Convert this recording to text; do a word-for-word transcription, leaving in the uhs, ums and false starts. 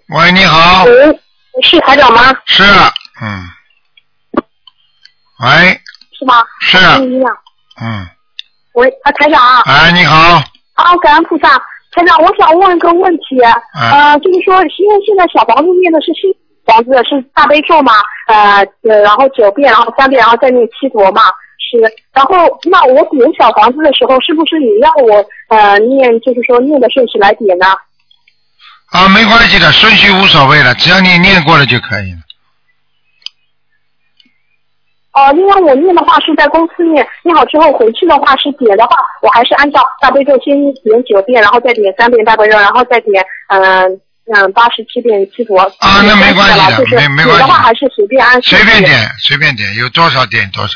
喂，你好。 喂，是台长吗？ 是，嗯。喂。 是吗？ 是。嗯。 喂，啊，台长。 哎，你好。 啊，感恩菩萨。台长，我想问个问题， 嗯、 呃，就是说，因为现在小房子念的是新房子，是大悲咒嘛，呃，然后九遍，然后三遍，然后再念七佛嘛，是。然后，那我点小房子的时候，是不是也让我呃念，就是说念的顺序来点呢？ 啊，没关系的，顺序无所谓了，只要你念过了就可以了。 哦，因为我念的话是在公司念，念好之后回去的话是点的话，我还是按照大悲咒先点九遍，然后再点三遍大悲咒，然后再点嗯嗯八十七遍七佛。 啊，那没关系的， 就是没没关系。 点的话还是随便按。 随便点，随便点，有多少点多少。